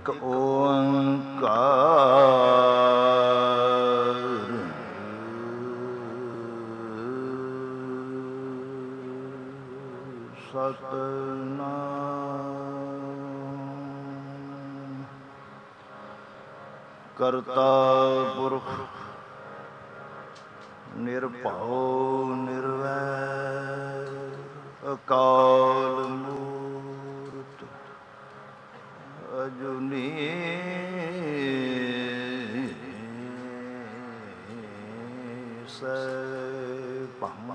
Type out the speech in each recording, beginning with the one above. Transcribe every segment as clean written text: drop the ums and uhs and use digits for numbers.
ਇੱਕ ਓੰਕਾਰ ਸਤਿਨਾਮ ਕਰਤਾ ਪੁਰਖ ਨਿਰਭਉ ਨਿਰਵੈਰ ਅਕਾਲ ਮੂਰਤ ਅਜੂਨੀ ਸੈਭੰ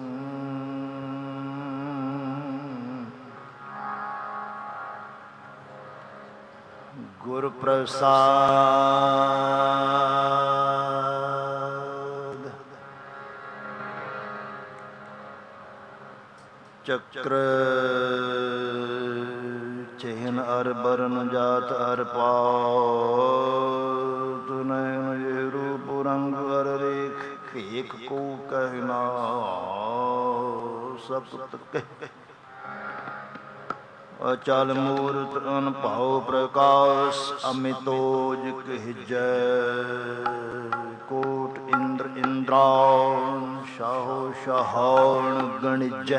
ਗੁਰ ਪ੍ਰਸਾਦ ਚੱਕਰ ਚਿਹਨ ਅਰ ਬਰਨ ਜਾਤ ਅਰ ਪਾਤ ਨੈਣ ਜੇ ਰੂਪ ਰੰਗ ਅਰ ਰੇਖ ਭੇਖ ਕੋ ਕਹਿਨਾ ਸਪਤ ਕਹਿ ਅਚਲ ਮੂਰਤ ਅਨਭਉ ਪ੍ਰਕਾਸ਼ ਅਮਿਤੋਜ ਕਹਿਜੈ ਕੋਟ ਇੰਦਰ ਇੰਦਰਾਣ ਸ਼ਾਹੋ ਸ਼ਾਹਾਣ ਗਣਿਜੈ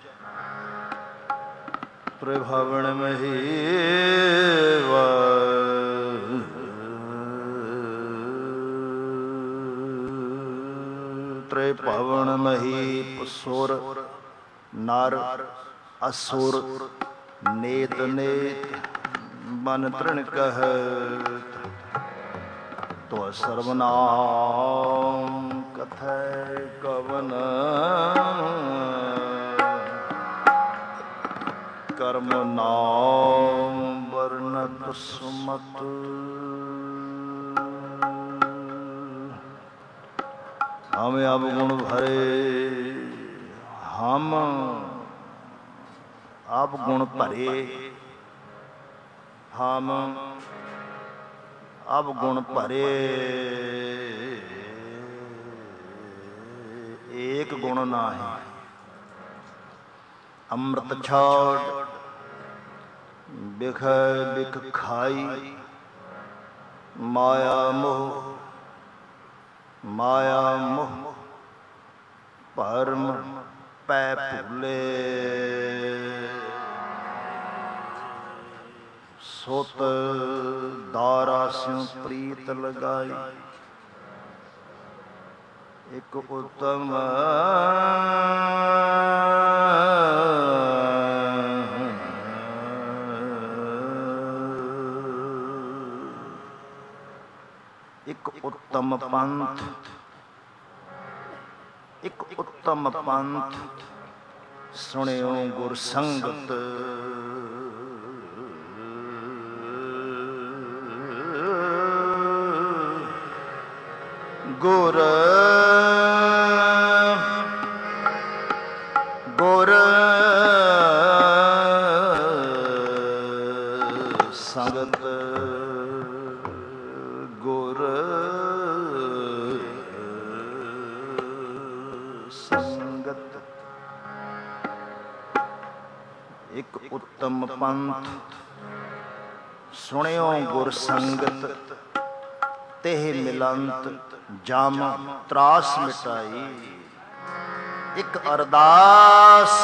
ਪ੍ਰਭਵਨ ਮਹੀਵਾ ਤ੍ਰਿਭਵਨ ਮਹੀਪ ਸੁਰ ਨਰ ਅਸੁਰ ਨੇਤ ਨੇਤ ਮਨ ਤ੍ਰਿਣ ਕਹਿਤ ਤੋ ਸਰਵਨਾਮ ਕਥੈ ਕਵਨ ਕਰਮ ਨਾਮ ਵਰਨਤ ਸੁਮਤ ਹਮ ਅਬ ਗੁਣ ਭਰੇ ਹਮ ਆਪ ਗੁਣ ਭਰੇ ਹਮ ਆਪ ਗੁਣ ਭਰੇ ਏਕ ਗੁਣ ਨਾਹੀ ਅੰਮ੍ਰਿਤ ਛਾੜ ਬਿਖ ਬਿਖ ਖਾਈ ਮਾਇਆ ਮੋਹ ਭਰਮ ਪੈ ਭੁਲੇ ਸੁਤ ਦਾਰਾ ਸਿਉ ਪ੍ਰੀਤ ਲਗਾਈ ਇੱਕ ਉਤਮ ਇੱਕ ਉੱਤਮ ਪੰਥ ਇੱਕ ਉੱਤਮ ਪੰਥ ਸੁਣਿਓ ਗੁਰ ਸੰਗਤ ਗੁਰ ਗੁਰ ਸੰਗਤ ਗੁਰ ਸੰਗਤ ਇੱਕ ਉੱਤਮ ਪੰਥ ਸੁਣਿਓ ਗੁਰ ਸੰਗਤ ਤੇਹ ਮਿਲੰਤ ਜਮ ਤਰਾਸ ਮਿਟਾਈ ਇੱਕ ਅਰਦਾਸ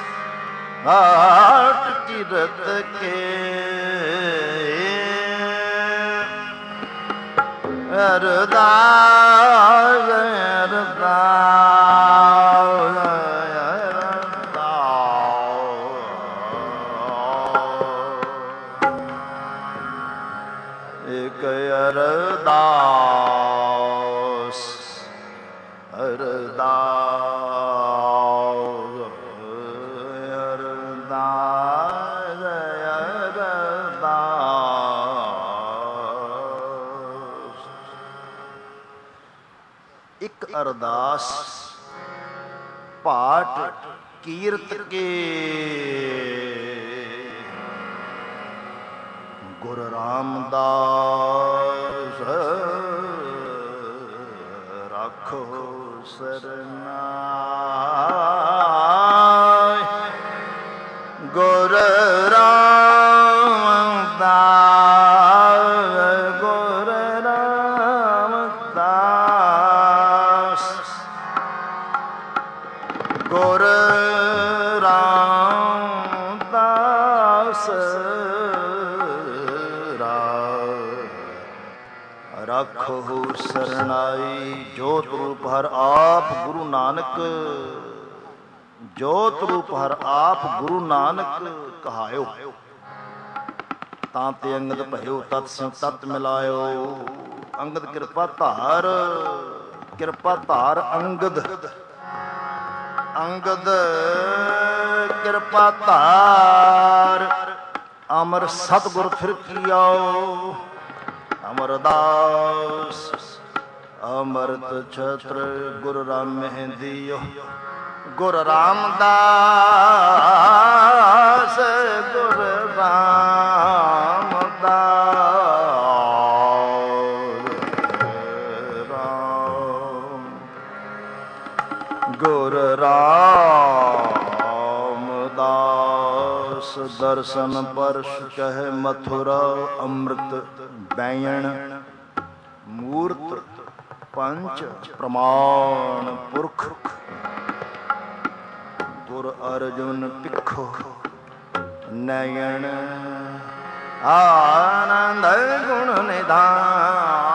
ਆਟ ਕਿਰਤ ਕੇ ਅਰਦਾਸ ਇੱਕ ਅਰਦਾਸ ਇੱਕ ਅਰਦਾਸ ਪਾਠ ਕੀਰਤ ਕੇ ਗੁਰੂ ਰਾਮਦਾਸ ਰੱਖੋ ਸਰਨਾਇ ਗੁਰੂ ਰਾਮਦਾਸ ਰਾਖੋ ਸਰਨਾਈ। ਜੋਤ ਰੂਪ ਹਰ ਆਪ ਗੁਰੂ ਨਾਨਕ, ਜੋਤ ਰੂਪ ਹਰ ਆਪ ਗੁਰੂ ਨਾਨਕ ਕਹਾਇਓ। ਤਾਂ ਤੇ ਅੰਗਦ ਭਇਓ ਤਤ ਸਿਉ ਤਤ ਮਿਲਾਇਓ। ਅੰਗਦ ਕਿਰਪਾ ਧਾਰ, ਕਿਰਪਾ ਧਾਰ ਅੰਗਦ, ਅੰਗਦ ਕਿਰਪਾ ਧਾਰ। ਅਮਰ ਸਤਿਗੁਰ ਫਿਰ ਕੀਓ ਅਮਰਦਾਸ। ਅਮਰਤ ਛਤਰ ਗੁਰ ਰਾਮਹਿ ਦਿਓ। ਗੁਰ ਰਾਮਦਾਸ, ਗੁਰ ਰਾਮਦਾਸ, ਗੁਰ ਰਾਮਦਾਸ। ਦਰਸ਼ਨ ਪਰਸ਼ ਕਹਿ ਮਥੁਰਾ ਅੰਮ੍ਰਿਤ ਬੈਣ। ਮੂਰਤ ਪੰਚ ਪ੍ਰਮਾਣ ਪੁਰਖ। ਗੁਰ ਅਰਜੁਨ ਪਿੱਖੋ ਨਯਨ। ਆਨੰਦ ਗੁਣ ਨਿਧਾਨ।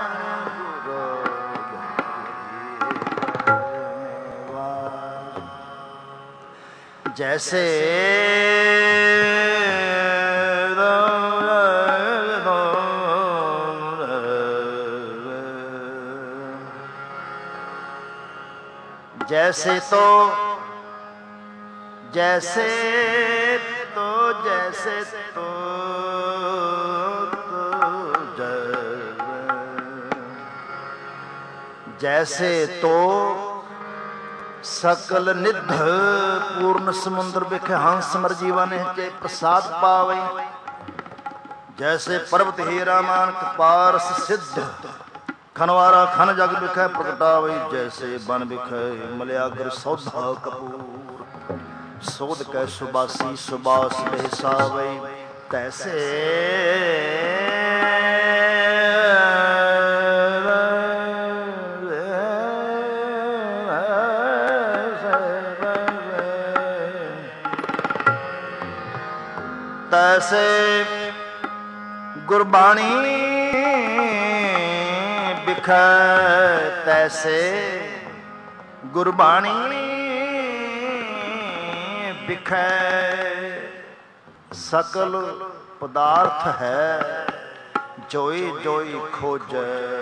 ਜੈਸੇ जैसे तो जैसे तो जैसे तो जैसे तो सकल निध पूर्ण समुद्र बिखे हंस मर जीवन चे प्रसाद पावे। जैसे पर्वत हीरा मान कपारस सिद्ध खनवारा खन जग बिखै प्रगटावे। जैसे बन बिखै मलयागर सौधा कपूर। सोध कै सुबासी सुबास बेसावे। तैसे तैसे गुरबाणी बिखै। तैसे गुरबाणी बिखै। सकल पदार्थ है जोई जोई खोजै।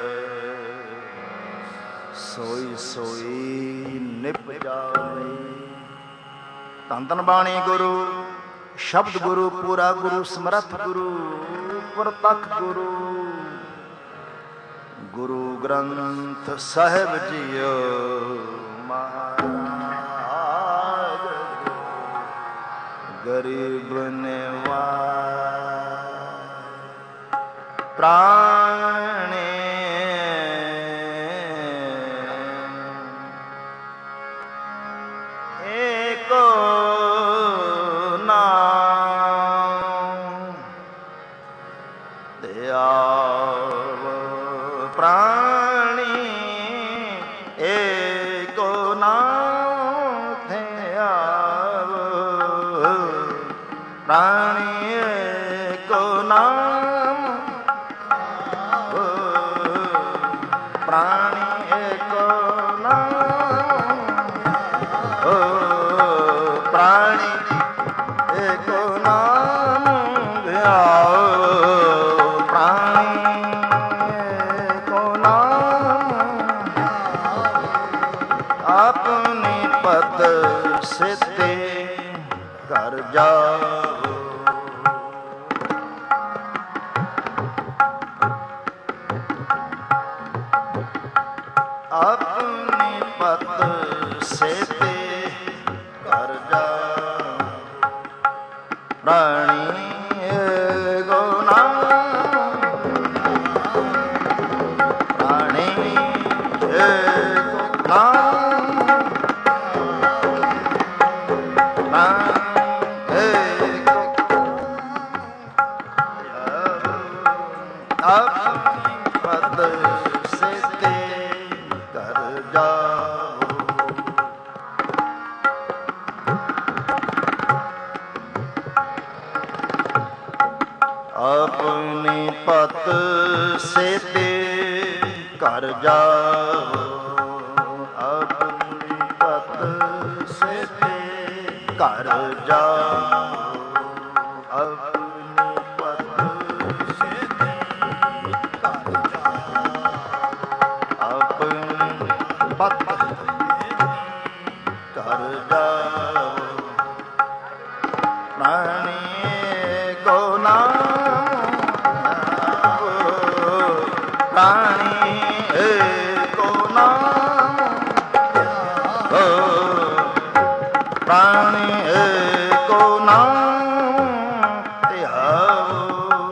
सोई सोई निप जावे। धन धन बाणी गुरु शब्द गुरु पूरा गुरु समर्थ गुरु प्रतख गुरु। गुरु ग्रंथ साहिब जियो महाराज। गरीब निवाज प्राणे। एको प्राणी एको नाथ आव। प्राणी एको नाम। प्राणी एको नाम। प्राणी एको नाम ध्याओ। अपनी पद सिद्धि कर जाओ। अपनी पद सिद्धि कर जाओ। प्राणी गुना प्राणी ਘਰ ਜਾਓ ਆਪਣੀ ਪਤ ਸੇਤੇ ਘਰ ਜਾਓ ਆਪਣੀ ਪਤ ਸੇਤੇ ਘਰ ਜਾਓ ਆਪਣੀ ਪਤ ਘਰ ਜਾਓ ਪ੍ਰਾਣੀ ਕੋ ਨਾਮ ਪ੍ਰਾਣੀ ਏਕੋ ਨਾਮ ਪ੍ਰਾਣੀ ਏਕੋ ਨਾਮ ਧਿਆਵੋ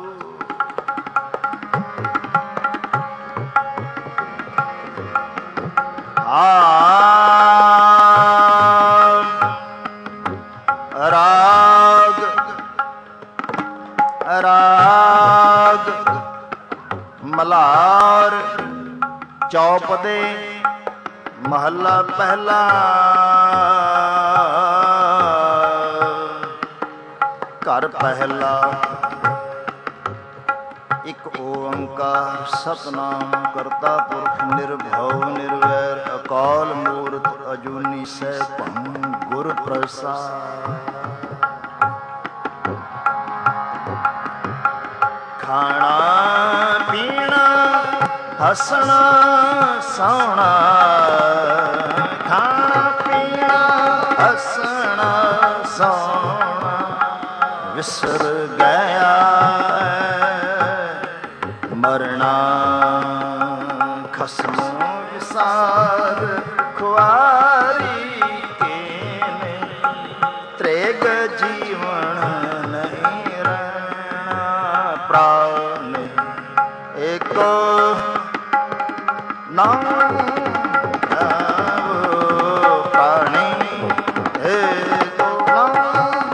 ਰਾਗ ਰਾਗ ਮਲਾਰ ਚੌਪ ਦੇ ਮਹੱਲਾ ਪਹਿਲਾ ਘਰ ਪਹਿਲਾ ਇੱਕ ਓੰਕਾਰ ਸਤਿਨਾਮ ਕਰਤਾ ਪੁਰਖ ਨਿਰਭਉ ਨਿਰਵੈਰ ਅਕਾਲ ਮੂਰਤ ਅਜੂਨੀ ਸੈਭੰ ਗੁਰ ਪ੍ਰਸਾਦਿ ਖਾਣਾ ਪੀਣਾ ਹੱਸਣਾ ਸੌਣਾ ਖਾਣਾ ਪੀਣਾ ਹੱਸਣਾ ਸੌਣਾ ਵਿਸਰ ਗਿਆ ਮਰਨਾ ਖਸਮ ਵਿਸਾਰ ਖੁਆਰੀ ਕੇਨੇ ਤ੍ਰੇਗ ਜੀਵਨ ਨਹੀਂ ਰਹਿਣਾ ਪ੍ਰਾਨ ਏਕੋ ਨਾਮ ਪ੍ਰਾਣੀ ਏਕੋ ਨਾਮ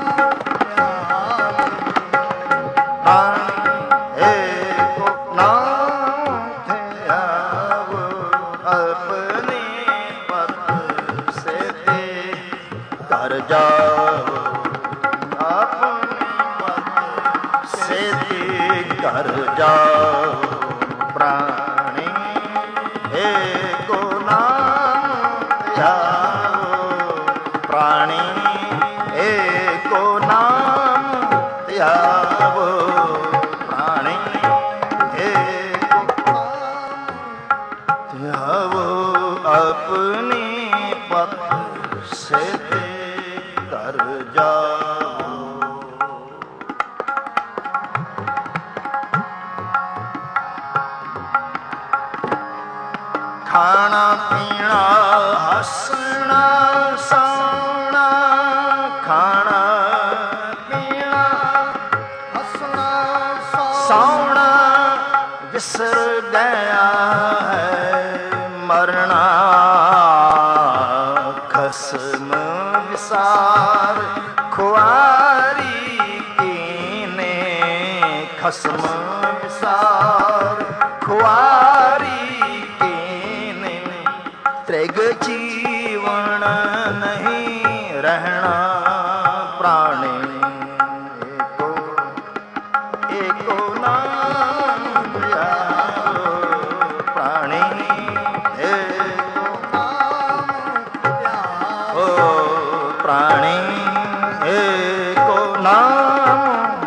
ਪ੍ਰਾਣੀ ਏਕੋ ਨਾਮ ਧਿਆਵੋ ਆਪਣੀ ਪਤ ਸੇਤੇ ਘਰ ਜਾਓ ਆਪਣੀ ਪਤ ਸੇਤੇ ਘਰ ਜਾਓ ਪ੍ਰਾਣੀ ਏਕੋ ਨਾਮ ਧਿਆਵੋ ਪ੍ਰਾਣੀ ਏਕੋ ਨਾਮ ਧਿਆਵੋ ਪ੍ਰਾਣੀ ਏਕੋ ਨਾਮ ਧਿਆਵੋ ਆਪਣੀ ਪਤ ਸੇਤੇ ਘਰ ਜਾਓ ਖਾਣਾ ਪੀਣਾ ਹੱਸਣਾ ਸੌਣਾ ਖਾਣਾ ਪੀਣਾ ਹੱਸਣਾ ਸੌਣਾ ਵਿਸਰ ਗਿਆ ਹੈ ਮਰਨਾ ਖਸਮ ਵਿਸਾਰ ਖੁਆਰੀ ਕੀਨੇ ਖਸਮ ਵਿਸਾਰ ਖੁਆਰੀ ਤ੍ਰਿਗ ਜੀਵਨ ਨਹੀਂ ਰਹਿਣਾ ਪ੍ਰਾਣੀ ਏਕੋ ਏਕੋ ਨਾਮ ਧਿਆਵੋ ਪ੍ਰਾਣੀ ਏਕੋ ਨਾਮ ਧਿਆਵੋ ਪ੍ਰਾਣੀ ਏਕੋ ਨਾਮ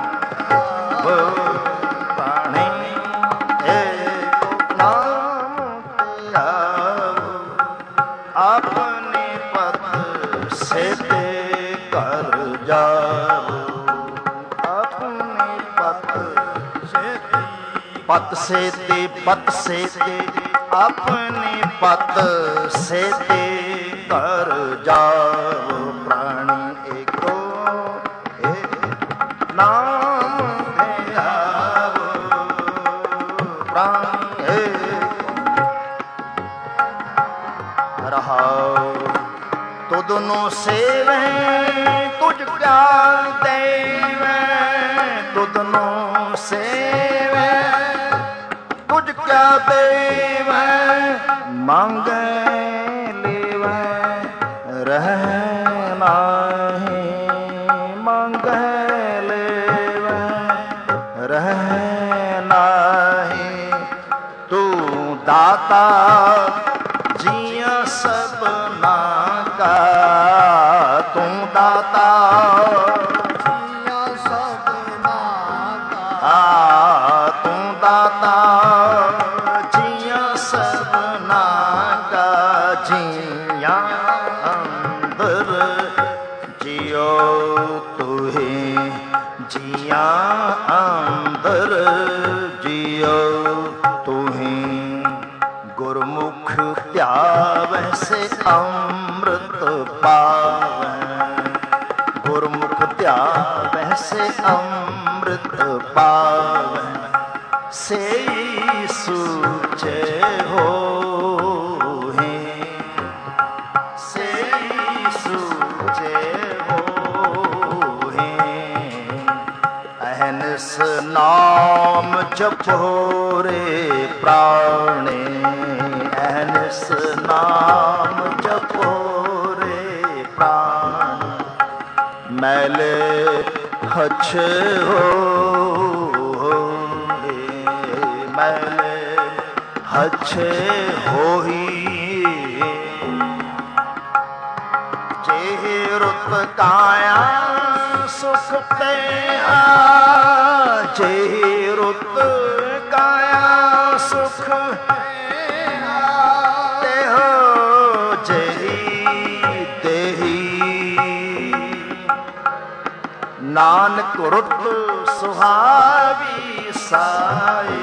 ਪ੍ਰਾਣੀ ਏਕੋ ਨਾਮ ਧਿਆਵੋ ਆਪਣੀ ਪਤ ਸੇਤੇ ਘਰ ਜਾਓ ਆਪਣੀ ਪਤ ਸੇਤੇ ਪਤ ਸੇਤੇ ਆਪਣੀ ਪਤ ਸੇਤੇ ਘਰ ਜਾਓ ਪ੍ਰਾਣੀ ਏਕੋ ਨਾਮ ਧਿਆਵੋ ਪ੍ਰਾਣੀ ਰਹਾਉ ਤੁਧਨੂੰ ਸੇਵੈ ਤੁਝ ਕਿਆ ਦੇਵੈ ਤੁਧਨੂੰ ਸੇਵੈ ਤੁਝ ਕਿਆ ਦੇਵੈ ਮੰਗੈ ਲੇਵੈ ਰਹਿ ਨਾਹੀ ਮੰਗੈ ਲੇਵੈ ਰਹਿ ਨਾਹੀ ਤੂੰ दाता जिया सबना का, तू दाता जिया सबना का, तू दाता जिया सबना का, जिया अंदर जियो तुहे, जिया अंदर जियो तुहे, गुरमुख ध्यावै से अमृत पावै, गुरमुख ध्यावै से अमृत पावै, से सूचे हो से सूचे हो, अहनस नाम जपो रे प्राणे, अहनस नाम जपो रे प्राण, मैले हछ हो मैले हछ होही, जे रुत काया सुख ते जे रुत काया सुख ते हो, जेही देही नानक रुत सुहावी साए,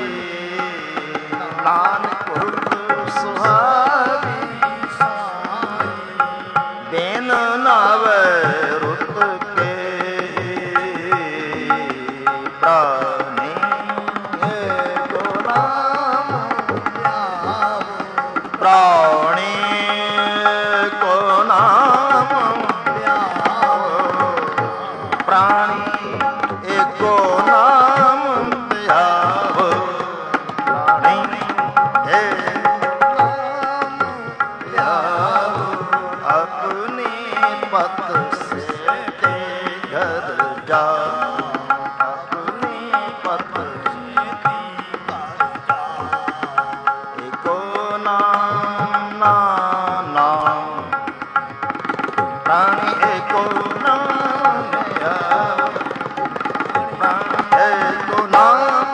नानक रुत सुहावी साए, बेन नावे रुत के प्राणी, एको नाम प्राणी को नाम प्राणी, एको नाम ध्यावो, प्राणी ध्यावो, अपनी पत से ते घर जाओ, अपनी पत से ते घर जाओ, एको नाम नाम प्राणी, एको नाम प्राणी, एको नाम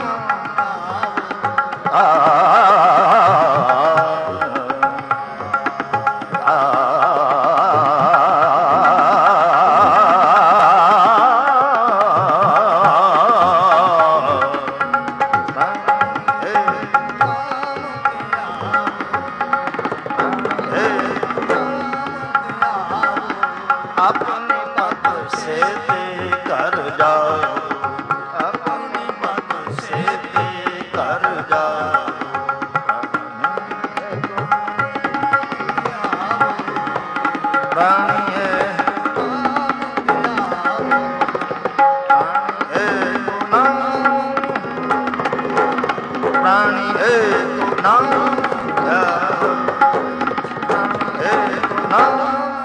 अपनी पत से ते कर जाओ, अपनी पत से ते कर जाओ, प्राणी प्राणी एको नाम, एको नाम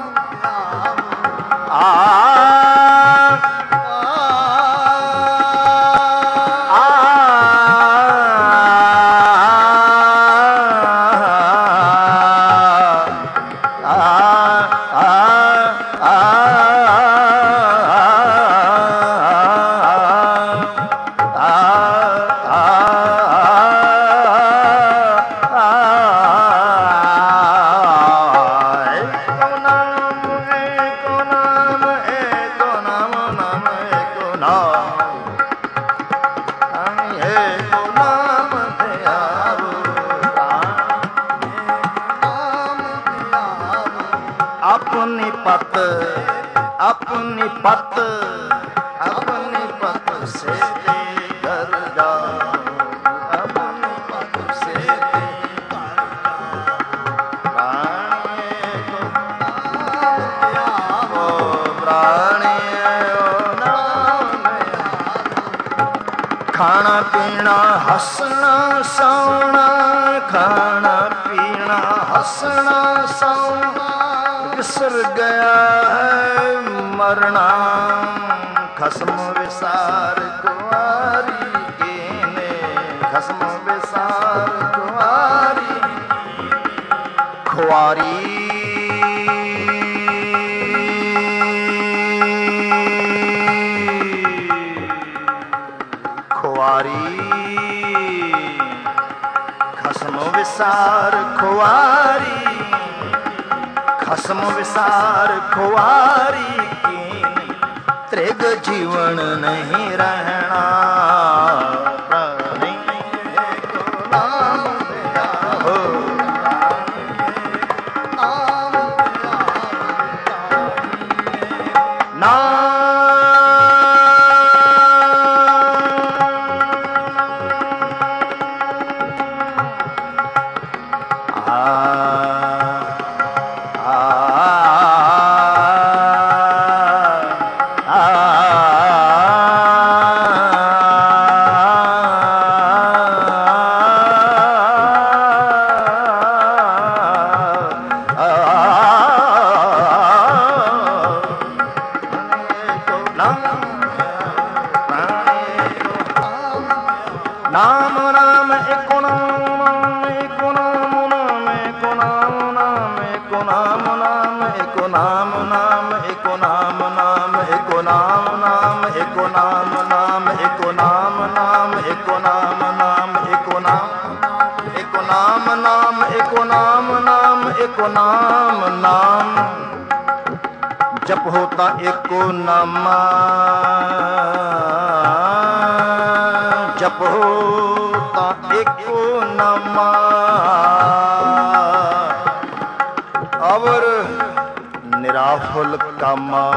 अपनी पत, अपनी पत, अपनी पत से ते घर जाओ, अपनी पत से ते घर जाओ, प्राणी खाना पीना हंसना सौना, खाना पीना हंसना सौना, बिसर गया है मरना, खसम विसार कुंवारी के ने, खसम विसार कुंवारी खुआरी खुआरी खसम विसार खुआरी खसम विसार खुआरी कीन त्रिग जीवन नहीं रहना जप होता एको नामा जप होता एको नामा अवर निराफुल कामा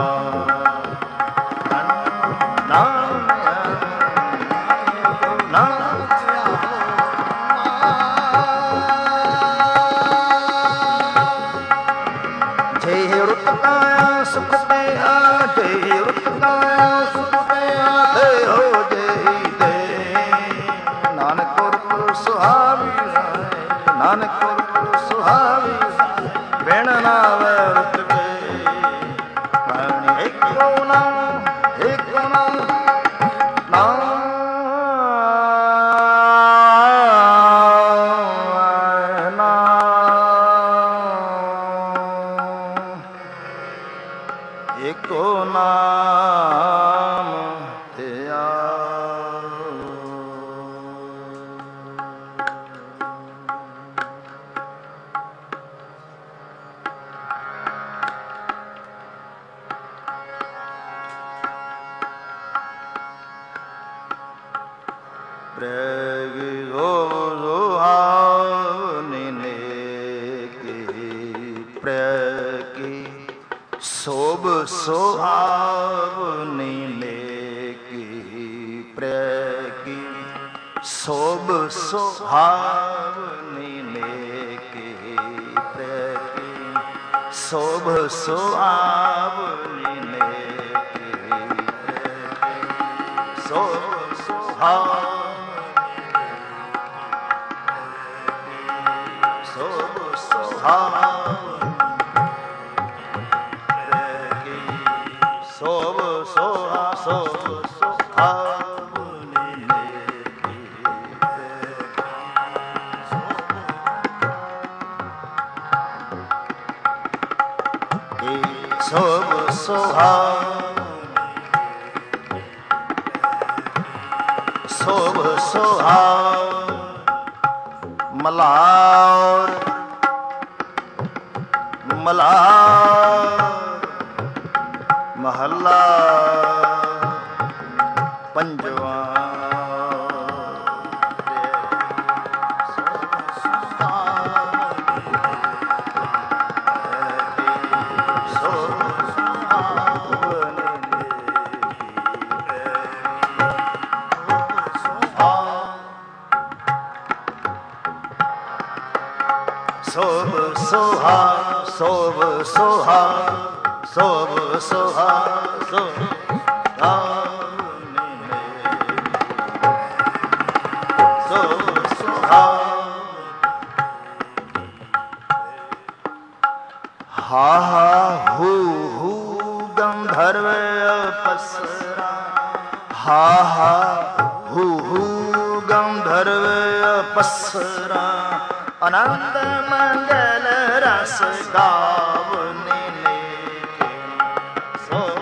आनंद मंगल रस गावने लेके सोभ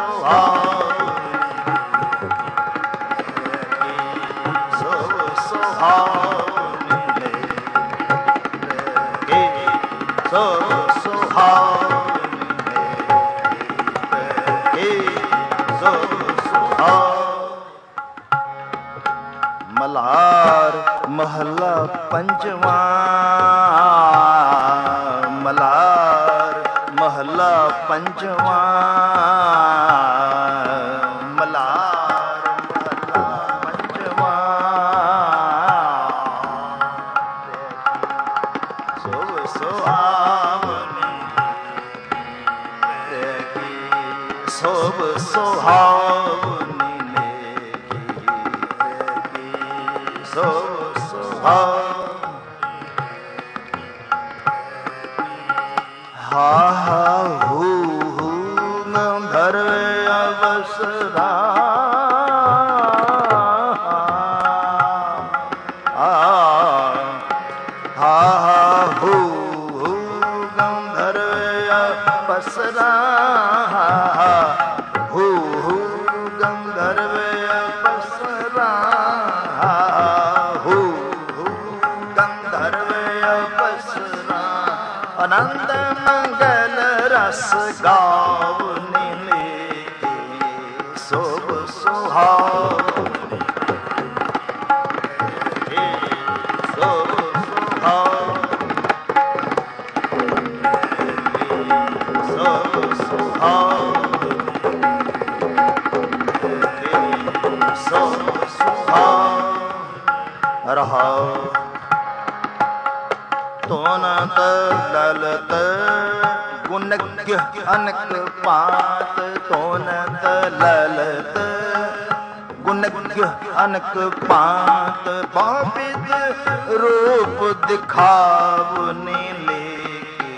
सुहावनी सोभ सुहावनी लेके सोभ सुहावनी लेके सोभ सुहावनी। मल्हार महला पंचवा मल्हार महला पंचवा मल्हार महला पंचवा सोभ सुहावनी सोभ सुहावनी सोभ सुहावनी। हा हा हू गंधर्व अवसरा हा हा हू गंधर्व अवसरा हू गंधर्व अवसरा हू गंधर्व अवसरा आनंद मंगल रस गावने लेके सोभ सुहावनी सोभ सुहावनी सोभ सुहावनी सोभ सुहावनी। रहाओ तोनत ललत गुणज्ञ अनक पात तोनत ललत गुणज्ञ अनक पात बापित रूप दिखावने लेके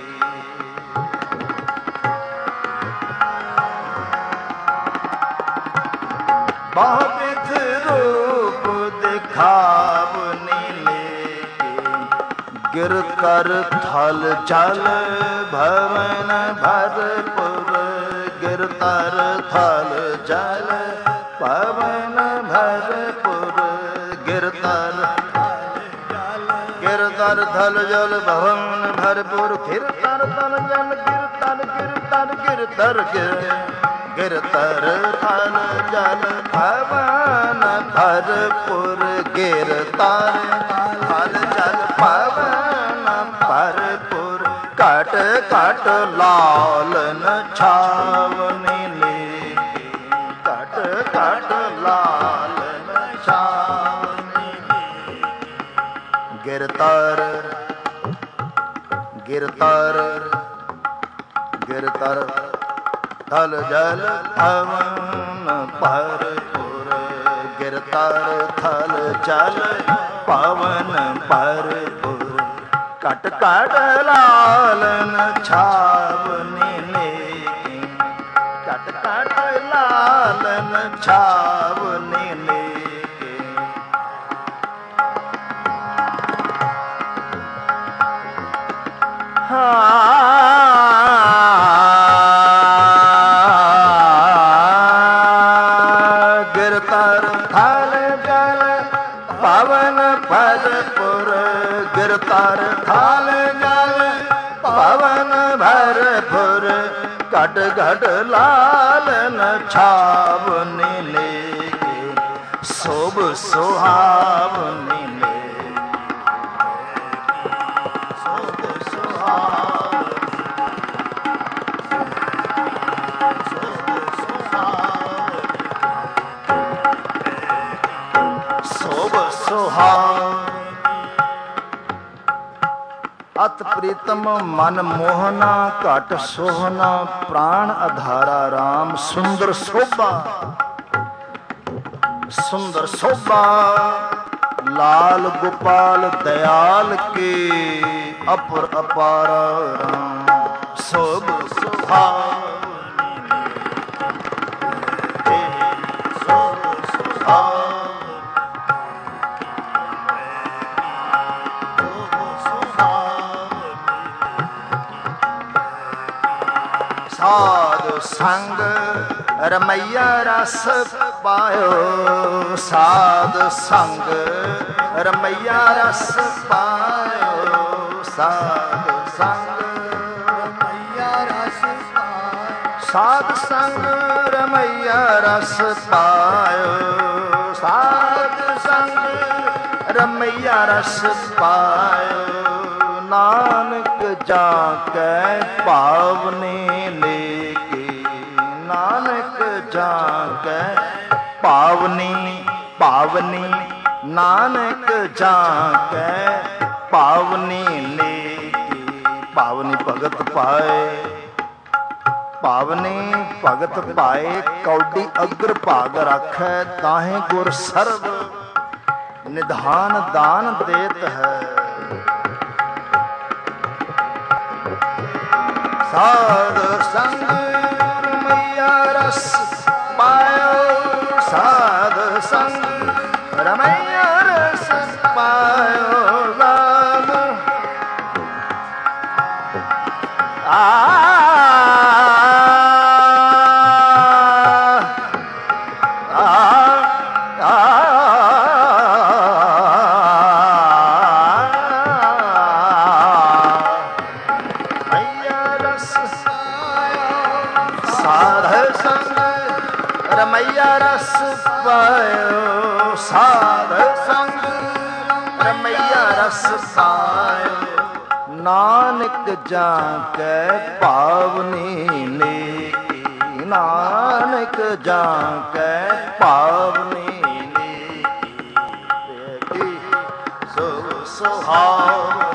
बापित रूप दिखावने गिर कर थल जल भवन भरपुर गिर तर थल जल पवन भरपुर गिर तर थल जल भवन भरपुर गिर तर थल जल गिर तर गिर तर थल जल पवन भरपुर गिर तर थल जल पवन भरपुर कट कट लालन छावनी लेके कट कट लालन छावनी गिरतर गिरतर गिरतर थल जल पवन भरपुर गिरतर थल जल पवन भरपुर कट कट लालन छावनी लेके कट कट लालन छावनी लेके गिरतर थल जल पवन भरपुर गिरतर थल जल पवन भरपुर कट घट लालन छावनी लेके शोभ सुहावनी शोभ सुहावनी अत प्रीतम मन मोहना घट सोहना प्राण आधारा राम सुंदर शोभा लाल गोपाल दयाल के अपर अपार राम शोभ सुहावनी शोभ सुहावनी ਸਾਧ ਸੰਗ ਰਮਈਆ ਰਸ ਪਾਇਓ, ਸਾਧ ਸੰਗ ਰਮਈਆ ਰਸ ਪਾਇਓ, ਸਾਧ ਸੰਗ ਰਮਈਆ ਰਸ ਪਾਇਓ, ਸਾਧ ਸੰਗ ਰਮਈਆ ਰਸ ਪਾਇਓ, ਸਾਧ ਸੰਗ ਰਮਈਆ ਰਸ ਪਾਇਓ। ਨਾਨਕ ਜਾ ਕੈ ਭਾਵਨੇ ਲੇਕੇ, ਨਾਨਕ ਜਾ ਕੈ ਭਾਵਨੀ ਭਾਵਨੀ, ਨਾਨਕ ਜਾ ਕੈ ਭਾਵਨੀ ਲੇਕੇ। ਭਾਵਨੀ ਭਗਤ ਪਾਏ, ਭਾਵਨੀ ਭਗਤ ਪਾਏ, ਕੌਡੀ ਅਗਰ ਭਾਗ ਰਾਖੈ, ਤਾਹੇ ਗੁਰ ਸਰਬ ਨਿਧਾਨ ਦਾਨ ਦੇਤ ਹੈ। ਸਾਧ ਸੰਗ ਰਮਈਆ ਰਸ ਪਾਇਓ, ਸਾਧ ਸੰਗ ਰਮਈਆ ਰਸ ਪਾਇਓ, ਲਾਗ ਰਮਈਆ ਰਸ ਪਾਇਓ, ਸਾਧ ਸੰਗ ਰਮਈਆ ਰਸ ਪਾਇਓ। ਨਾਨਕ ਜਾ ਕੈ ਭਾਵਨੀ ਲੇਕੇ, ਨਾਨਕ ਜਾ ਕੈ ਭਾਵਨੀ ਲੇਕੇ। ਸੋ ਸੁਹਾਵ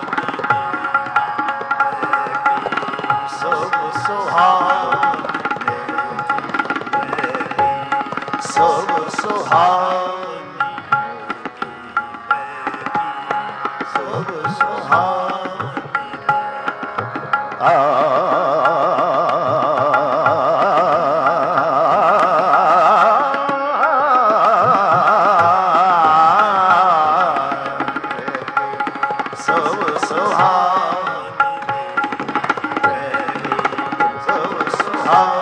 ਸੋ ਸੁਹਾਵ ਸਭ ਸੁਹਾਵ ਸਭ ਸੁਹਾਵ। ਸਭ ਸੁਹਾਵ ਸਭ ਸੁਹਾਵ।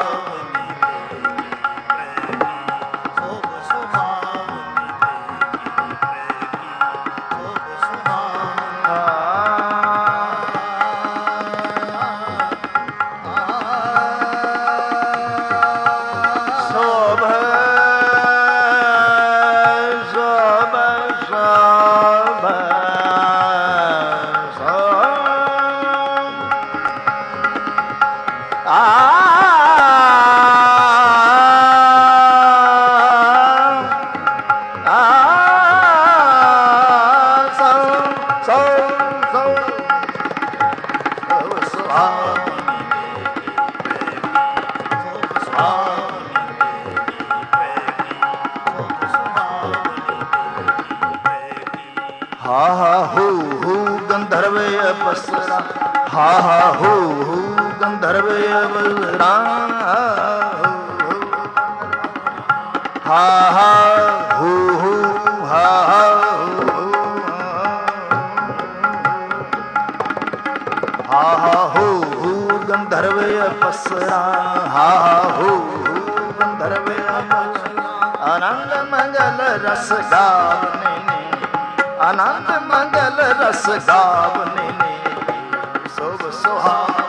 ਹਾ ਹਾ ਹੂ ਹੂ ਗੰਧਰਵ ਅਪਸਰਾ, ਹਾ ਹਾ ਹੂ ਹੂ ਗੰਧਰਵ ਅਪਸਰਾ, ਹਾ ਹਾ ਹੂ ਹੂ ਹਾ ਹਾ ਹਾ ਹਾ ਹੂ ਹੂ ਗੰਧਰਵ ਅਪਸਰਾ, ਹਾ ਹਾ ਹੂ ਹੂ ਗੰਧਰਵ ਅਪਸਰਾ। ਆਨੰਦ ਮੰਗਲ ਰਸ ਗਾਵਨੇ ਨੇ, ਆਨੰਦ ਮੰਗਲ ਰਸ ਗਾਵਨੇ ਨੇ, ਸੋਭ ਸੁਹਾਵ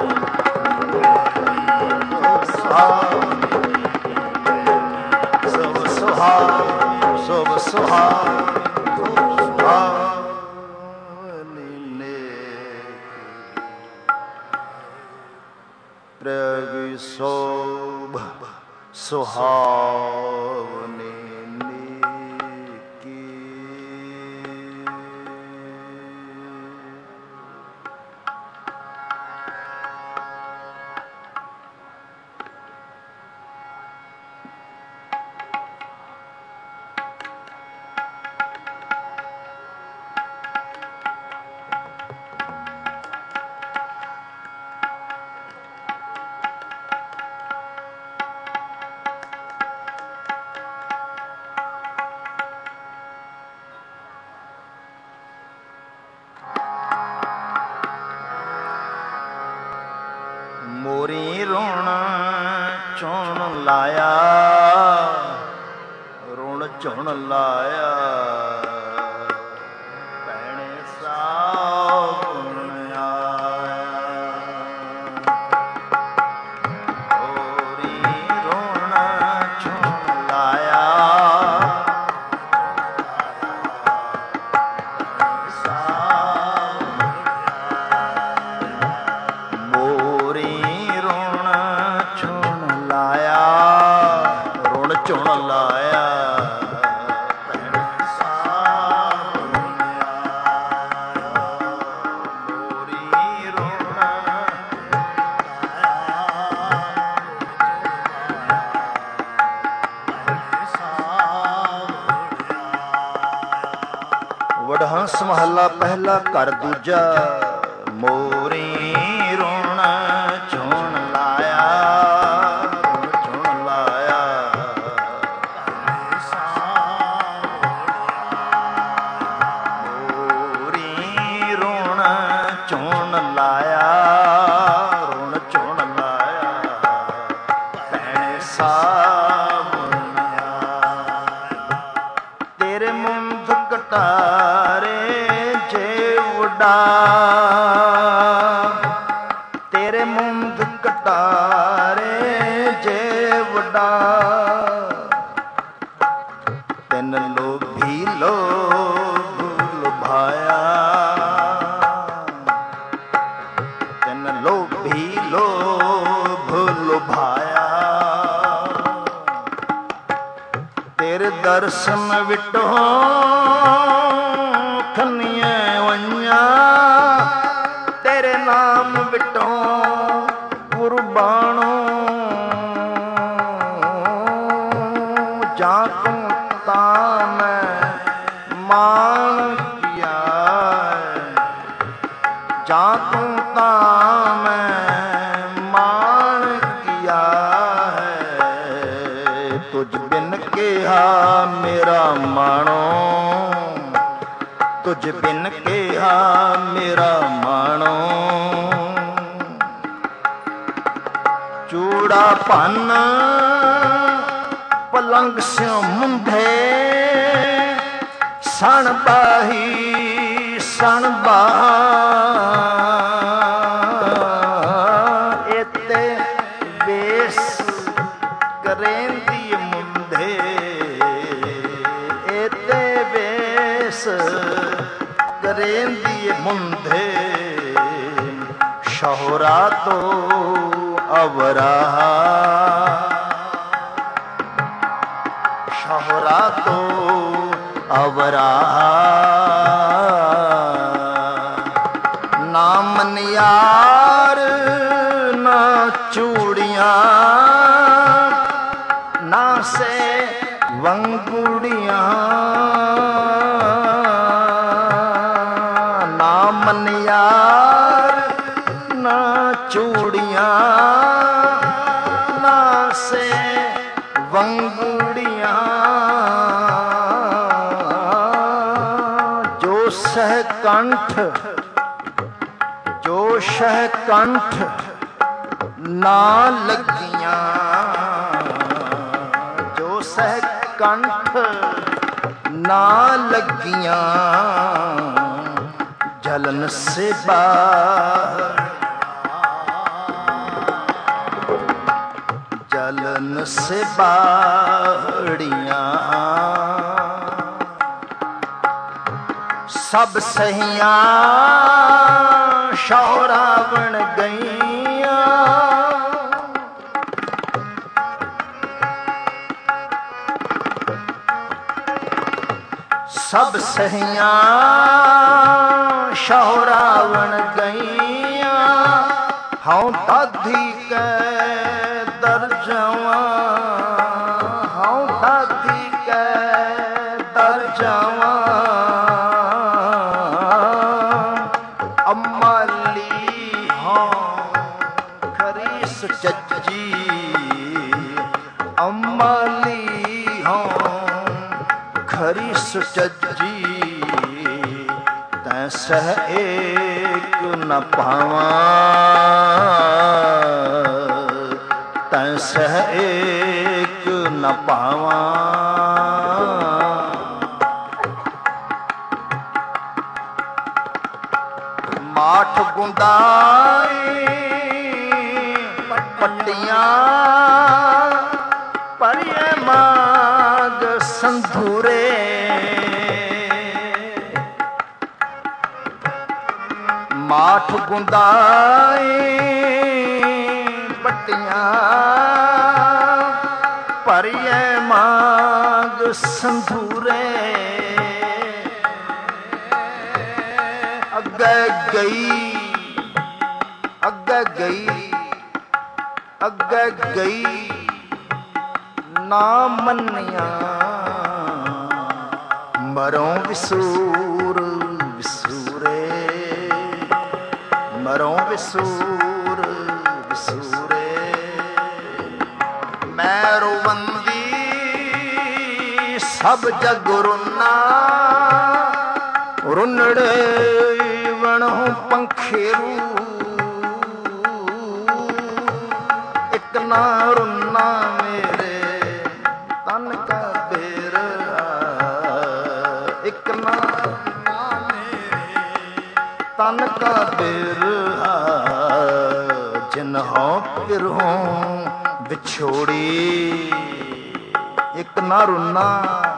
ਸੋਭ ਸੁਹਾਵ ਸੋਭ ਸੁਹਾਵ ਪ੍ਰਗ ਸੋਭ ਸੁਹਾਵਨੇ ਨੇਕੀ। ਮੋਰੀ ਰੋਣਾ ਚੁਣ ਲਾਇਆ, ਰੁਣ ਚੁਣ ਲਾਇਆ, ਭੈਣੇ ਸਾਵਣ ਆਇਆ। ਹੋਰੀ ਰੁਣ ਚੁਣ ਲਾਇਆ, ਚੁਣ ਲਾਇਆ, ਭੈਣੇ ਸਾਵਣ ਆਇਆ। ਮੋਰੀ ਰੁਣ ਵਡਹੰਸ ਮਹੱਲਾ ਪਹਿਲਾ ਘਰ ਦੂਜਾ। ਮੋਰੀ ਰੁਣ ਚੁਣ ਲਾਇਆ, ਚੁਣ ਲਾਇਆ, ਰੁਣ ਚੁਣ ਲਾਇਆ, ਭੈਣੇ ਸਾਵਣ ਆਇਆ। ਤੇਰੇ ਮੁੰਦ ਕਟਾਰੇ ਜੇ ਉਡਾ, ਤੇਰੇ ਮੁੰਦ ਕਟਾਰੇ ਜੇ ਉਡਾ, ਤੈਨ ਲੋਭੀ ਲੋਭ ਲੁਭਾਇਆ, ਲੋਭੀ ਲੋਭ ਲੁਭਾਇਆ। ਤੇਰੇ ਦਰਸ਼ਨ ਵਿਟੋ ਖੰਨੀਆਂ ਵਈਆਂ, ਤੇਰੇ ਨਾਮ ਵਿਟੋ ਕੁਰਬਾਨੋ, ਜਾਂ ਤੂੰ ਤਾਂ ਮੈਂ ਮਾਣ ਕੀਆ, ਜਾਂ ਤੂੰ ਤਾਂ ਮੈਂ ਮਾਣ ਕੀਆ ਹੈ। ਤੁਝ ਬਿਨ ਕਿਹਾ ਮੇਰਾ ਮਾਣੋ, ਤੁਝ ਬਿਨ ਕਿਹਾ ਮੇਰਾ ਮਾਣੋ। ਚੂੜਾ ਭੰਨ ਪਲੰਗ ਸਿਉ ਮੁੰਢੇ, ਸਣ ਬਾਹੀ ਸਣ ਬਾਹ, ਇਤੇ ਵੇਸ ਕਰੇਂਦੀ ਮੁੰਡੇ, ਇਤੇ ਵੇਸ ਕਰੇਂਦੀ ਮੁੰਡੇ। ਸ਼ਹੁਰਾ ਤੋਂ ਅਵਰਾ, ਸ਼ਹੁਰਾ ਤੋਂ ਅਵਰਾ, ਨਾ ਮਨਿਆਰ ਨਾ ਚੂੜੀਆਂ, ਨਾ ਸੇ ਵੰਗੂੜੀਆਂ, ਨਾ ਮਨਿਆਰ ਨਾ ਚੂੜੀਆਂ, ਨਾ ਸੇ ਵੰਗੂੜੀਆਂ। ਜੋ ਸਹਿ ਕੰਠ, ਜੋ ਸਹਿ ਕੰਠ ਨਾ ਲੱਗੀਆਂ, ਜੋ ਸਹਿ ਕੰਠ ਨਾ ਲੱਗੀਆਂ, ਜਲਨ ਸੇ ਬਾਹਰ, ਜਲਨ ਸੇ ਬਾੜੀਆਂ। ਸਭ ਸਹੀਆਂ ਸ਼ੌਹਰਾ ਬਣ ਗਈਆਂ, ਸਭ ਸਹੀਆਂ ਸ਼ੌਹਰਾ ਬਣ ਗਈਆਂ। ਹਉ ਦਾਦੀ ਕੈ ਦਰ ਜਾਵਾਂ, ਹਉ ਦਾਦੀ ਕੈ ਦਰ ਜਾਵਾਂ। ਅੰਮਾਲੀ ਹਾਂ ਖਰੀ ਸੁਚੱਜੀ, ਅੰਮਾਲੀ ਹਾਂ ਖਰੀ ਸੁਚੱਜੀ। ਤੈਂ ਸਹਿ ਏਕ ਨ ਪਾਵਾਂ, ਤੈਂ ਸਹਿ ਪਾਵਾਂ। ਮਾਠ ਗੁੰਦਾਈ ਪੱਟੀਆਂ ਪਰਿਐ ਮਾਗ ਸੰਧੂਰੇ। ਮਾਠ ਗੁੰਦਾਈ ਪੱਟੀਆਂ ਪਰਿਐ ਮਾਗ ਸੰਧੂਰੇ। ਅੱਗੇ ਗਈ ਅੱਗੇ ਗਈ ਅੱਗੇ ਗਈ ਨਾ ਮੰਨਿਆ। ਮਰੋਂ ਵਿਸੂਰ ਵਿਸੂਰੇ ਮਰੋਂ ਵਿਸੂਰ ਵਿਸੂਰੇ। ਮੈਂ ਰੋਵੰਦੀ ਸਭ ਜਗ ਰੁੰਨਾ ਰੁੰਨੜੇ ਵਣੋਂ ਪੰਖੇਰੂ। ਇੱਕ ਨਾ ਰੁੰਨਾ ਮੇਰੇ ਤਨ ਕਾ ਬਿਰਹਾ। ਇੱਕ ਨਾ ਰੁੰਨਾ ਮੇਰੇ ਤਨ ਕਾ ਬਿਰਹਾ। ਜਿਨਹੋਂ ਪਿਰਹੋਂ ਵਿਛੋੜੀ। ਇੱਕ ਨਾ ਰੁੰਨਾ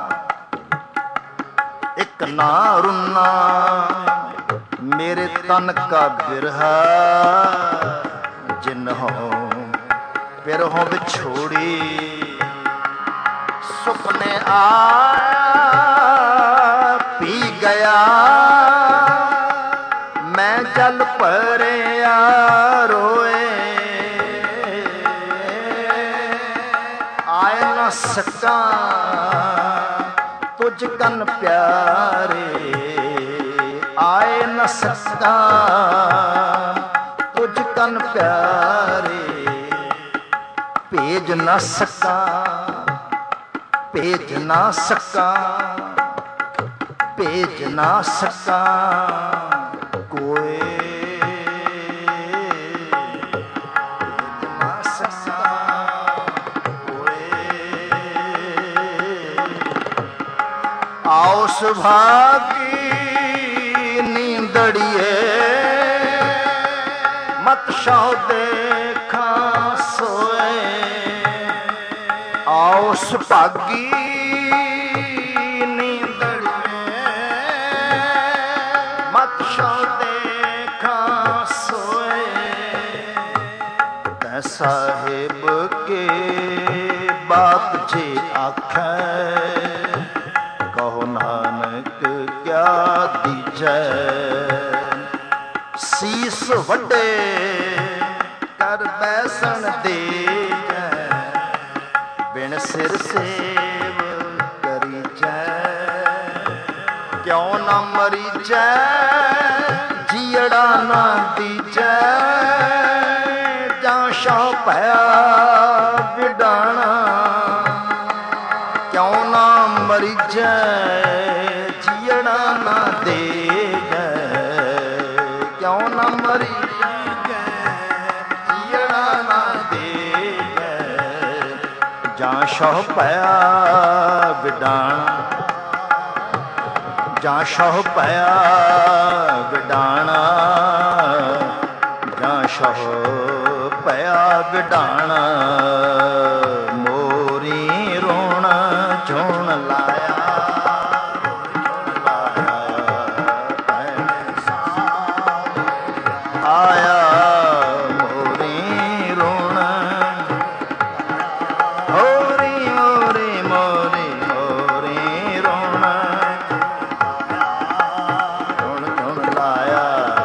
ਇੱਕ ਨਾ ਰੁੰਨਾ ਮੇਰੇ ਤਨ ਕਾ ਬਿਰਹਾ। ਜਿਨਹੋਂ ਪਿਰਹੋਂ ਵਿਛੋੜੀ। ਸੁਪਨੇ ਆਇਆ ਪੀ ਗਿਆ ਮੈਂ ਜਲ ਭਰਿਆ ਰੋਏ। ਆਏ ਨਾ ਸਕਾਂ ਤੁਝ ਕਨ ਪਿਆਰੇ। ਆਏ ਨ ਸਕਾਂ ਤੁਝ ਕਨ ਪਿਆਰੇ। ਭੇਜ ਨਾ ਸਕਾਂ ਭੇਜ ਨਾ ਸਕਾਂ ਭੇਜ ਨਾ ਸਕਾਂ ਕੋਏ। ਭੇਜ ਨਾ ਸਕਾਂ ਕੋਏ। ਆਓ ਸੁਭਾਗੀ ਨੀਂਦੜੀਏ ਮਤ ਸ਼ੌ ਦੇਖਾਂ ਸੋਏ। ਆਓ ਸੁਭਾਗੀ ਨੀਂਦੜੀਏ ਮਤ ਸ਼ੌ ਦੇਖਾਂ ਸੋਏ। ਤੈ ਸਾਹਿਬ ਕੇ ਬਾਤ ਜੇ ਆਖੈ ਕਹੋ ਨਾਨਕ ਕਿਆ ਦੀਜੈ। ਸੀਸ ਵੱਡੇ ਕਰ ਬੈਸਣ ਦੇਜੈ ਬਿਨ ਸਿਰ ਸੇਵ ਕਰੀਜੈ। ਕਿਉਂ ਨਾ ਮਰੀਜੈ ਜੀਅੜਾ ਨਾ ਦੀਜੈ। ਜਾਂ ਸ਼ੌ ਭਇਆ ਵਿਡਾਣਾ। ਕਿਉਂ ਨਾ ਮਰੀਜੈ ਜੀਅੜਾ ਨਾ ਦੇਜੈ। ਕਿਉਂ ਨਾ ਮਰੀਜੈ ਜੀਅੜਾ ਨਾ ਦੇਜੈ। ਜਾਂ ਸ਼ੌ ਭਇਆ ਵਿਡਾਣਾ। ਜਾਂ ਸ਼ੌ ਭਇਆ ਵਿਡਾਣਾ। ਜਾਂ ਸ਼ੌ ਭਇਆ ਵਿਡਾਣਾ। ਮੋਰੀ ਰੋਣ ਝੋਣ ਲਾਇਆ। ਆਇਆ ਮੋਰੀ ਰੋਣ ਹੋਰੀ ਮੋਰੀ ਮੋਰੀ ਮੋਰੀ ਰੋਣ ਰੋਣ ਝੋਣ ਲਾਇਆ।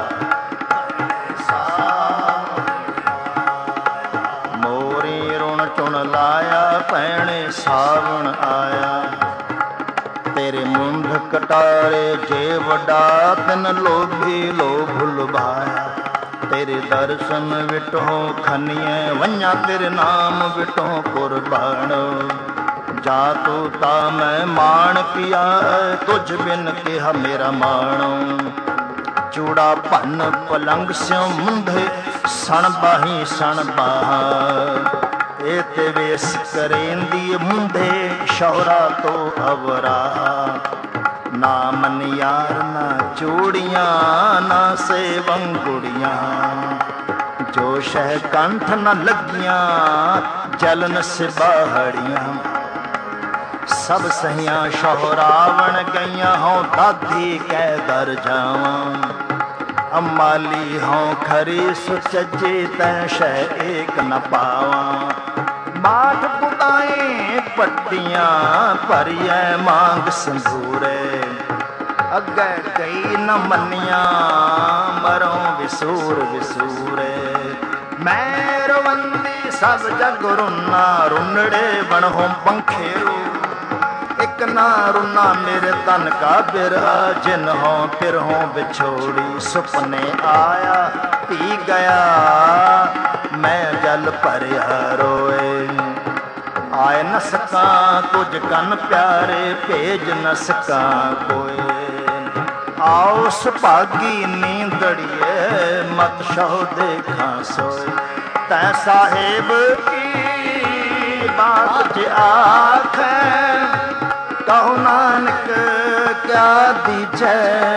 ਮੋਰੀ ਰੋਣ ਝੋਣ ਲਾਇਆ ਭੈਣੇ ਸਾਵਣ ਆਇਆ। ਤੇਰੇ ਮੁੰਡ ਕਟਾਰੇ ਜੇ ਵੱਡਾ ਤਨ ਲੋਭੀ ਲੋਭ ਲੁਭਾਇਆ। ਤੇਰੇ ਦਰਸ਼ਨ ਵਿਟੋ ਖਨੀਏ ਵੰਨਾ ਤੇਰੇ ਨਾਮ ਵਿਟੋ ਕੁਰਬਾਨ। ਜਾ ਤੂੰ ਤਾ ਮੈਂ ਮਾਣ ਕੀਆ ਤੁਝ ਬਿਨ ਕਿਹਾ ਮੇਰਾ ਮਾਣ। ਚੂੜਾ ਭੰਨ ਪਲੰਗ ਸਿਉ ਮੁੰਧੇ ਸਣ ਬਾਹੀ ਸਣ ਬਾਹ। ਤੇ ਵੇਸ ਕਰੇਂਦੀ ਮੁੰਡੇ ਸ਼ੌਹਰਾ ਤੋਂ ਅਵਰਾ। ਨਾ ਮਨਿਆਰ ਨਾ ਚੂੜੀਆਂ ਨਾ ਸੇਵੰਗੁੜੀਆਂ, ਜੋ ਸ਼ਹਿ ਕੰਠ ਨ ਲੱਗੀਆਂ ਜਲਨ ਸਿਬਾਹੜੀਆਂ। ਸਭ ਸਹੀਆਂ ਸ਼ੌਹਰਾਵਣ ਗਈਆਂ ਹੋਂ ਦਾਦੀ ਕਹਿ ਦਰ ਜਾਵਾਂ। ਅਮਾਲੀ ਹੋਂ ਖਰੀ ਸੁਚੱਜੀ ਤੈ ਸ਼ਹਿ ਏਕ ਨ ਪਾਵਾਂ। ਬਾਠ ਪੁਤਾਏ ਪੱਟੀਆਂ ਭਰੀਐ ਮਾਂਗ ਸੰਧੂਰੇ। ਅੱਗੇ ਕਈ ਨ ਮੰਨੀਆਂ ਮਰੋਂ ਵਿਸੂਰ ਵਿਸੂਰੇ। ਮੈਂ ਰਵੰਦੀ ਸਭ ਜਗ ਰੁੰਨਾ, ਰੁੰਨੜੇ ਬਣਹੋਂ ਪੰਖੇਰੂ। ਇੱਕ ਨਾ ਰੁਨਾ ਮੇਰੇ ਤਨ ਕਾ ਬਿਰਹਾ, ਜਿਨ ਹੋਂ ਫਿਰ ਹੋਂ ਵਿਛੋੜੀ। ਸੁਪਨੇ ਆਇਆ ਪੀ ਗਿਆ ਮੈਂ ਜਲ ਭਰਿਆ ਰੋਏ। ਆਏ ਨ ਸਕਾਂ ਕੁਝ ਕੰਨ ਪਿਆਰੇ, ਭੇਜ ਨ ਸਕਾਂ ਕੋਏ। ਆਓ ਸੁਭਾਗੀ ਨੀਂਦੜੀਏ, ਮਤ ਸ਼ਹੁ ਦੇਖਾਂ ਸੋਏ। ਤੈ ਸਾਹਿਬ ਕੀ ਬਾਤ ਜ ਆਖੈ, ਕਹੋ ਨਾਨਕ ਕਿਆ ਦੀਜੈ।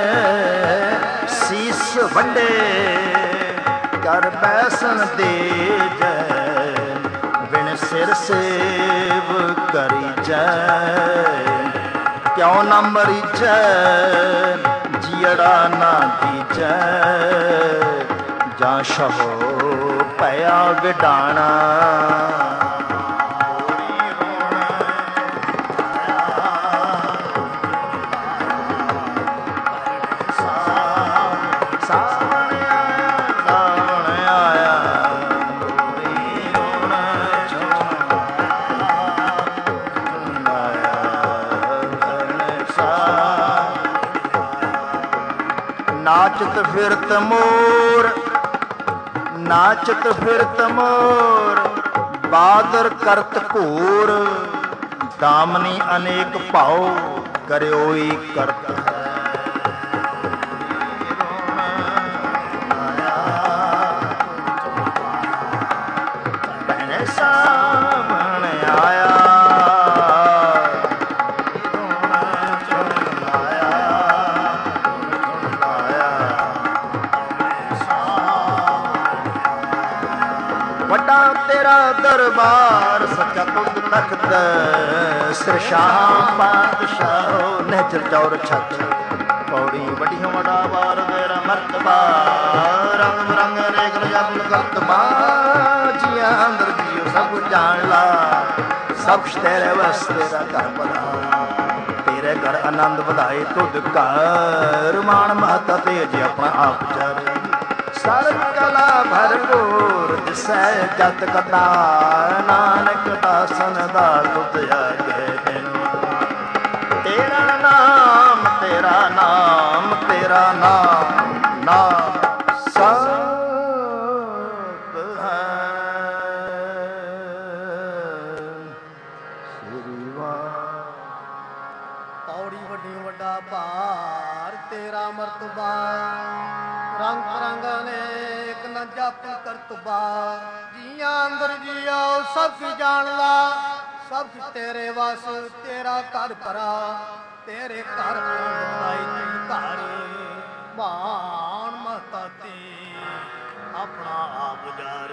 ਸੀਸ ਵੱਡੇ ਕਰ ਬੈਸਣ ਦੇਜੈ, ਬਿਨ ਸਿਰ ਸੇਵ ਕਰੀਜੈ। ਕਿਉ ਨ ਮਰੀਜੈ ਜੀਅੜਾ ਨਾ ਦੀਜੈ। ਜਾਂ ਸ਼ਹੁ ਭਇਆ ਵਿਡਾਣਾ, ਨਾਚਤ ਫਿਰਤ ਮੋਰ, ਨਾਚਤ ਫਿਰਤ ਮੋਰ। ਬਾਦਰ ਕਰਤ ਘੋਰ, ਦਾਮਨੀ ਅਨੇਕ ਭਾਉ ਕਰਿਓਈ ਕਰਤ ਹੈ। ਭੈਣੇ ਸਾਵਣ ਆਇਆ, ਵੱਡਾ ਤੇਰਾ ਦਰਬਾਰ ਸੱਚਾ ਤੁਧ ਤਖਤ। ਸਿਰ ਸ਼ਾਹ ਪਾਤਸ਼ਾਹੋ ਨਿਹਚਲ ਚੌਰ ਛੱਤ। ਪੌੜੀ ਵੱਡੀਆਂ ਵਡਾ ਵਾਰ ਤੇਰਾ ਮਰਤਬਾ, ਰੰਗ ਰੰਗ ਰੇਖ ਰਜਾਤਨ ਕਰਤਬਾ। ਜੀਆਂ ਅੰਦਰ ਜੀਓ ਸਭ ਕੁਝ ਜਾਣ ਲਾ, ਸਭ ਕੁਛ ਤੇਰੇ ਵਸ ਤੇਰਾ ਘਰ ਬਣਾ। ਤੇਰੇ ਘਰ ਆਨੰਦ ਵਧਾਏ ਤੁਧ ਘਰ, ਮਾਣ ਮਹੱਤਾ ਤੇਜ ਆਪਣਾ ਆਪ ਚਾਰੇ। ਸਰਬ ਕਲਾ ਭਰਪੂਰ ਦਿਸੈ ਜਤ ਕਥਾ, ਨਾਨਕ ਦਾਸਨ ਦਾ ਤੁਧ ਆਗੇ ਬਿਨੁ। ਤੇਰਾ ਨਾਮ ਤੇਰਾ ਨਾਮ ਤੇਰਾ ਨਾਮ, ਨਾਮ ਸਤ ਹੈ। ਸ੍ਰੀ ਵਾਹਿ। ਪੌੜੀ ਵੱਡੀ ਵੱਡਾ ਭਾਰ ਤੇਰਾ ਮਰਤਬਾ, ਰੰਗ ਰੰਗ ਅਨੇਕ ਨ ਜਪ ਕਰਤਬਾ। ਜੀਆਂ ਅੰਦਰ ਜੀਓ ਸਭ ਕੁਝ ਜਾਣ ਲਾ, ਸਭ ਕੁਝ ਤੇਰੇ ਵਸ ਤੇਰਾ ਘਰ ਭਰਾ। ਤੇਰੇ ਘਰ ਬਣਾਈ ਤੂੰ ਘਰ, ਮਾਣ ਮਹਤਾ ਤੇ ਆਪਣਾ ਆਪ ਜਾਰ।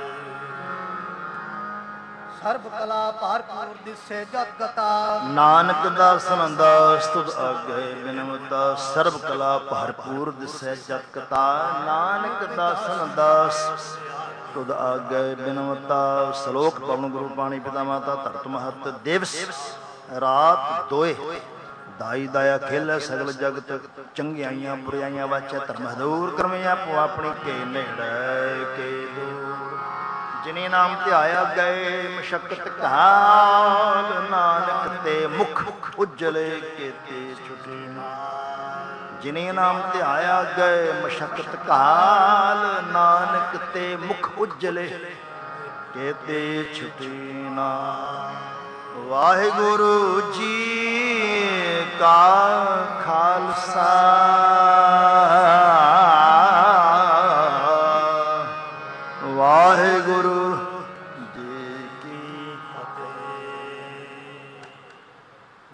ਸਰਬ ਕਲਾ ਭਰਪੂਰ ਦਿਸੇ ਜਤ ਕਥਾ, ਨਾਨਕ ਦਾਸਨ ਦਾਸ ਤੁਧ ਆਗੇ ਬਿਨਵਤਾ। ਸਰਬ ਕਲਾ ਭਰਪੂਰ ਦਿਸੈ ਜਤ ਕਥਾ, ਨਾਨਕ ਦਾਸਨ ਦਾਸ ਤੁਧ ਆਗੇ ਬਿਨਵਤਾ। ਸ਼ਲੋਕ ਪਵਨ ਗੁਰੂ ਪਾਣੀ ਪਿਤਾ ਮਾਤਾ ਧਰਤ ਮਹਤ। ਦਿਵਸ ਰਾਤ ਦੋਏ ਦਾਈ ਦਾਇਆ ਖੇਲੇ ਸਗਲ ਜਗਤ। ਚੰਗਿਆਈਆਂ ਬੁਰਾਈਆਂ ਵਾਚੈ ਧਰਮ ਹਦੂਰ। ਕਰਮੇ ਆਪੋ ਆਪਣੀ ਕੇ ਨੇੜੇ ਕੇ ਦੂਰ। ਜਿਨੇ ਨਾਮ ਧਿਆਇਆ ਗਏ ਮਸ਼ਕਤ ਕਾਲ, ਨਾਨਕ ਤੇ ਮੁਖ ਉਜਲੇ ਕੇਤੇ ਛੁਟੀ। ਜਿਨੇ ਨਾਮ ਧਿਆਇਆ ਗਏ ਮਸ਼ਕਤ ਕਾਲ, ਨਾਨਕ ਤੇ ਮੁਖ ਉਜਲੇ ਕੇਤੇ ਛੁਟੀ ਨਾ। ਵਾਹਿਗੁਰੂ ਜੀ ਕਾ ਖਾਲਸਾ, ਵਾਹਿਗੁਰੂ ਜੀ ਕੀ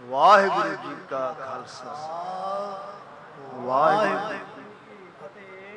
ਵਾਹਿਗੁਰੂ ਜੀ ਕਾ ਖਾਲਸਾ ਵਾਹਿਗੁਰੂ